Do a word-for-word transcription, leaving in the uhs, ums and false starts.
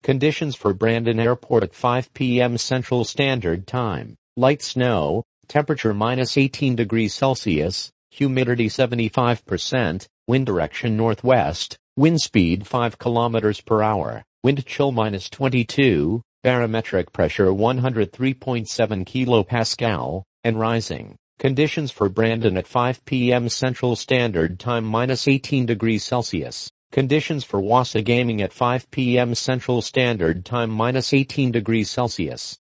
Conditions for Brandon Airport at five p m Central Standard Time. Light snow, temperature minus eighteen degrees Celsius, humidity seventy-five percent, wind direction northwest, wind speed five kilometers per hour, wind chill minus twenty-two, barometric pressure one hundred three point seven kilopascal, and rising. Conditions for Brandon at five p m Central Standard Time minus eighteen degrees Celsius. Conditions for Wasagaming at five p m Central Standard Time minus eighteen degrees Celsius.